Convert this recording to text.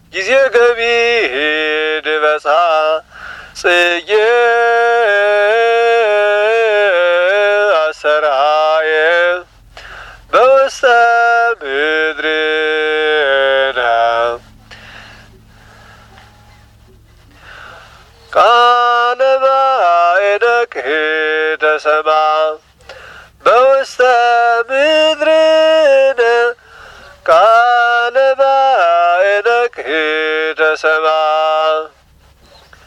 ጊዜ ገቢህ ድበጻ ጽጌ አሰራየ በውስተ ምድርነ ቃለ ባዕድክህ ተሰማ በውስተ ምድርነ ቃለ ባዕድክህ ተሰማ